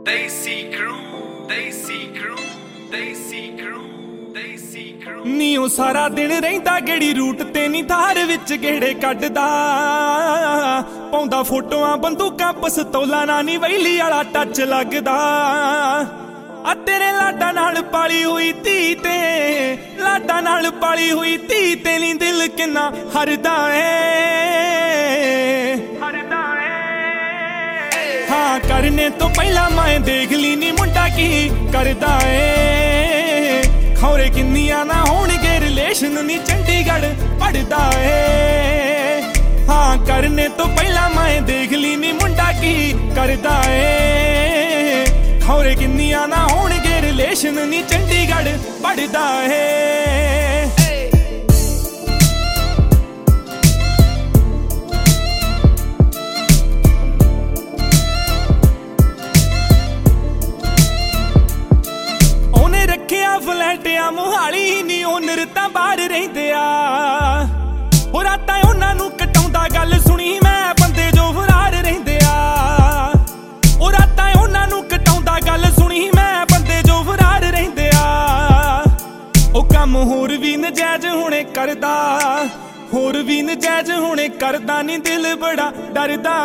ਨੀ ਉਹ ਸਾਰਾ ਦਿਨ ਰਹਿੰਦਾ ਗੇੜੀ ਰੂਟ ਤੇ ਨੀ ਧਾਰ ਵਿੱਚ ਗੇੜੇ ਕੱਢਦਾ ਪਾਉਂਦਾ ਫੋਟੋਆਂ ਬੰਦੂਕਾਂ ਪਸਤੌਲਾਂ ਨਾਲ ਨੀ ਵੈਲੀ ਵਾਲਾ ਟੱਚ ਲੱਗਦਾ ਆ ਤੇਰੇ ਲਾਡਾਂ ਨਾਲ ਪਾਲੀ ਹੋਈ ਧੀ ਤੇ ਲਾਡਾਂ ਨਾਲ ਪਾਲੀ ਹੋਈ ਧੀ ਤੇ ਨੀ ਦਿਲ ਕਿੰਨਾ ਹਰਦਾ हाँ करने तो पहला मैं देख ली नी मुंडा की करदा ए खौरे किन्नियां ना होणगे रिलेशन नी चंडीगढ़ पढ़दा ए हाँ करने तो पहला मैं देख ली नी मुंडा की करदा ए खौरे किन्नियां ना होणगे रिलेशन नी चंडीगढ़ पढ़दा ए ਫਲੈਟਿਆ ਮੁਹਾਲੀ ਨੀ ਓਨਰ ਤਾਂ ਬਾਹਰ ਰਹਿੰਦੇ ਆ ਉਹ ਰਾਤਾਂ ਉਹਨਾਂ ਨੂੰ ਕਟਾਉਂਦਾ ਗੱਲ ਸੁਣੀ ਮੈਂ ਬੰਦੇ ਜੋ ਫਰਾਰ ਰਹਿੰਦੇ ਆ ਉਹ ਰਾਤਾਂ ਉਹਨਾਂ ਨੂੰ ਕਟਾਉਂਦਾ ਗੱਲ ਸੁਣੀ ਮੈਂ ਬੰਦੇ ਜੋ ਫਰਾਰ ਰਹਿੰਦੇ ਆ ਉਹ ਕੰਮ ਹੋਰ ਵੀ ਨਜਾਇਜ਼ ਹੁਣੇ ਕਰਦਾ ਹੋਰ ਵੀ ਨਜਾਇਜ਼ ਹੁਣੇ ਕਰਦਾ ਨੀ ਦਿਲ ਬੜਾ ਡਰਦਾ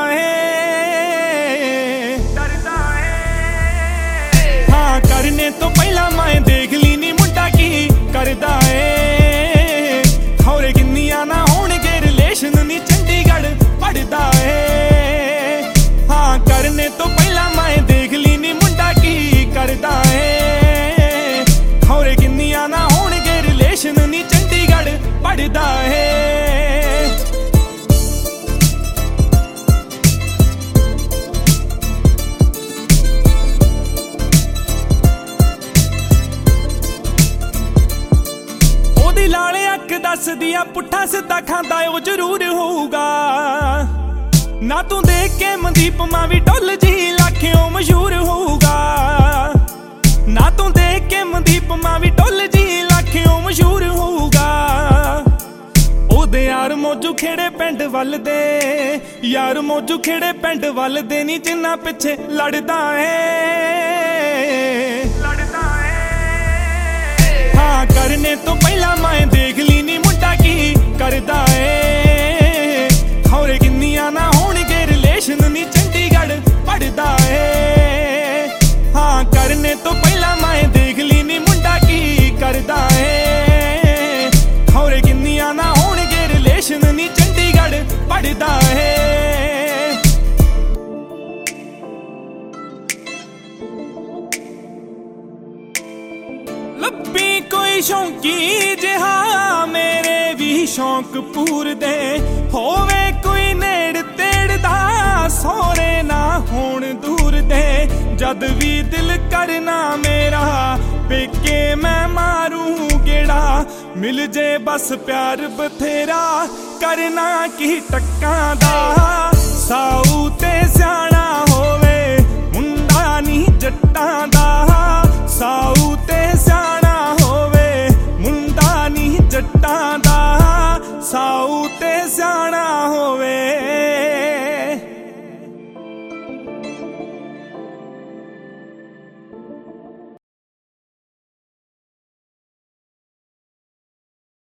हाँ करने तो पहला मैं देख ली नी मुंडा की करदा ए खौरे किन्नियां ना होणगे रिलेशन नी चंडीगढ़ पढ़दा ए हाँ करने तो पहला मैं देख ली नी मुंडा की करदा ए खौरे किन्नियां ना होणगे रिलेशन नी चंडीगढ़ पढ़दा ए लाले अख दस दिया पुट्ठा सीधा खांदा ओ जरूर होऊगा ना तू देख के मनदीप मां भी डुल जी लाखियों मशहूर होऊगा ना तू देख के मनदीप मां भी डुल जी लाखियों मशहूर होऊगा ओदे यार मौजू खेड़े पिंड वल दे यार मौजू खेड़े पिंड वल दे नी जिन्ना पिछे लड़दा हाँ करने तो पहला मैं देख ली नी मुंडा की करदा ए खौरे किन्नियां ना होणगे रिलेशन नी चंडीगढ़ पढ़दा ए हाँ करने तो पहला मैं देख ली नी मुंडा की करदा ए खौरे किन्नियां ना होणगे रिलेशन नी चंडीगढ़ पढ़दा ए ਲੱਭੀ ਕੋਈ ਸ਼ੌਂਕੀ ਜਿਹਾ ਮੇਰੇ ਵੀ ਸ਼ੌਂਕ ਪੂਰਦੇ ਹੋਵੇ ਕੋਈ ਨੇੜ ਤੇੜ ਦਾ ਸੋਹਰੇ ਨਾ ਹੋਣ ਦੂਰ ਦੇ ਜਦ ਵੀ ਦਿਲ ਕਰਨਾ ਮੇਰਾ ਪੇਕੇ ਮੈਂ ਮਾਰੂ ਗੇੜਾ ਮਿਲ ਜੇ ਬਸ ਪਿਆਰ ਬਥੇਰਾ ਕਰਨਾ ਕੀ ਟੱਕਾਂ ਦਾ ਸਾਊ ਤੇ ਸਿਆਣਾ ਹੋਵੇ ਮੁੰਡਾ ਨੀ ਜੱਟਾਂ ਦਾ ਸਾਊ ਤੇ ਸਿਆਣਾ ਹੋਵੇ ਮੁੰਡਾ ਨੀ ਜੱਟਾਂ ਦਾ ਸਾਊ ਤੇ ਸਿਆਣਾ